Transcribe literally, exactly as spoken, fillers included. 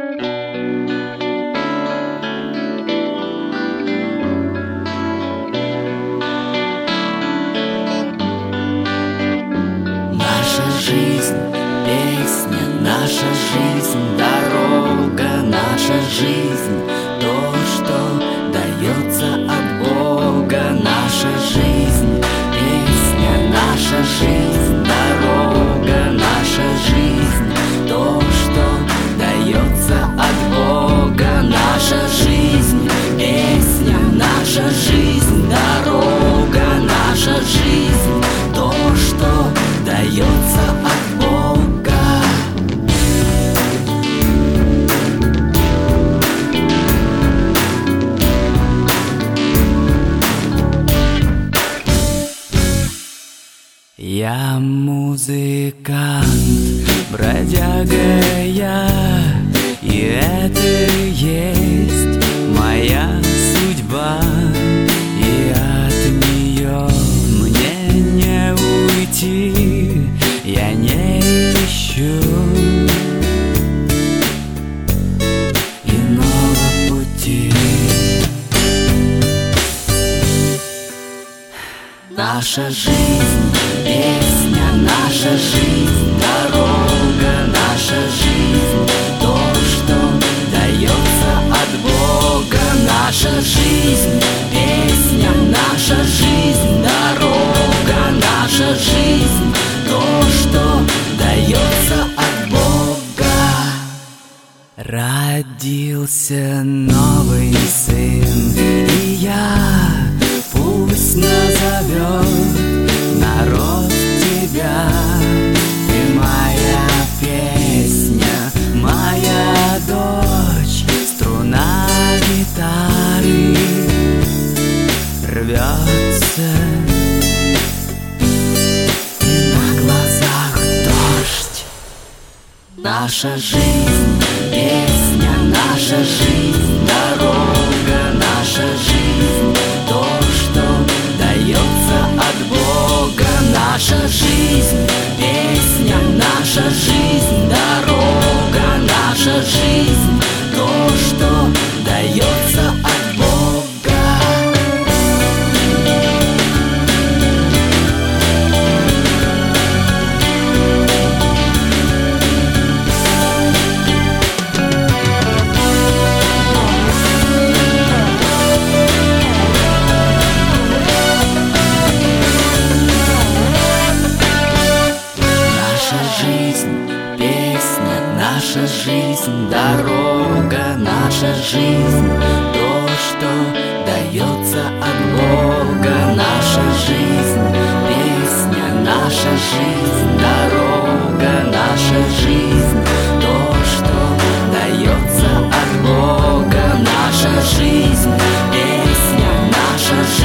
Наша жизнь — песня, наша жизнь — дорога, наша жизнь — то, что дается от Бога. Наша жизнь — песня, наша жизнь — дорога, наша жизнь — то, что дается от Бога. Наша жизнь — песня, наша жизнь — дорога, наша жизнь — то, что дается от Бога. Я музыкант, бродяга я, и это есть моя судьба, и от нее мне не уйти, я не ищу иного пути. Наша жизнь — песня, наша жизнь — дорога, наша жизнь — то, что дается от Бога. Наша жизнь — песня, наша жизнь — дорога, наша жизнь — то, что дается от Бога. Родился новый сын, и я пусть назовет народ тебя. Ты моя песня, моя дочь, струна гитары рвется, и на глазах дождь. Наша жизнь — песня, наша жизнь — дорога, наша жизнь — то, что дается от Бога. Наша жизнь — песня, наша жизнь — дорога, наша жизнь — то, что дается от Бога. Наша жизнь — дорога, наша жизнь — то, что дается от Бога. Наша жизнь — песня, наша жизнь — дорога, наша жизнь — то, что дается от Бога. Наша жизнь — песня, наша жизнь